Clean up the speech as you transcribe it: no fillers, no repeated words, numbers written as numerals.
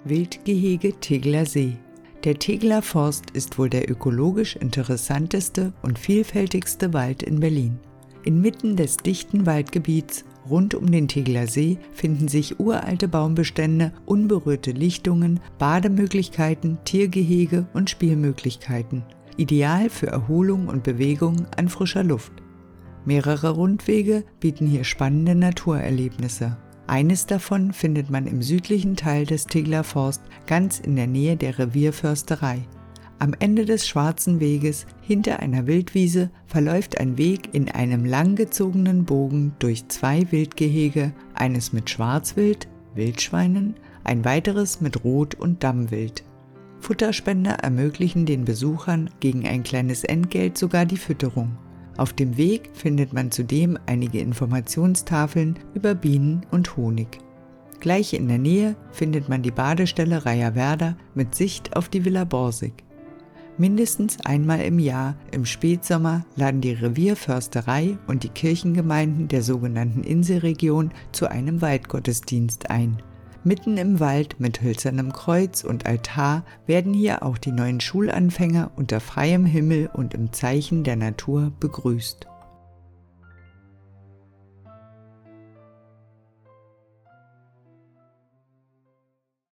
Wildgehege Tegeler See. Der Tegeler Forst ist wohl der ökologisch interessanteste und vielfältigste Wald in Berlin. Inmitten des dichten Waldgebiets rund um den Tegeler See finden sich uralte Baumbestände, unberührte Lichtungen, Bademöglichkeiten, Tiergehege und Spielmöglichkeiten. Ideal für Erholung und Bewegung an frischer Luft. Mehrere Rundwege bieten hier spannende Naturerlebnisse. Eines davon findet man im südlichen Teil des Tegeler Forst, ganz in der Nähe der Revierförsterei. Am Ende des Schwarzen Weges, hinter einer Wildwiese, verläuft ein Weg in einem langgezogenen Bogen durch 2 Wildgehege, eines mit Schwarzwild, Wildschweinen, ein weiteres mit Rot- und Dammwild. Futterspender ermöglichen den Besuchern gegen ein kleines Entgelt sogar die Fütterung. Auf dem Weg findet man zudem einige Informationstafeln über Bienen und Honig. Gleich in der Nähe findet man die Badestelle Rayawerda mit Sicht auf die Villa Borsig. Mindestens einmal im Jahr, im Spätsommer, laden die Revierförsterei und die Kirchengemeinden der sogenannten Inselregion zu einem Waldgottesdienst ein. Mitten im Wald mit hölzernem Kreuz und Altar werden hier auch die neuen Schulanfänger unter freiem Himmel und im Zeichen der Natur begrüßt.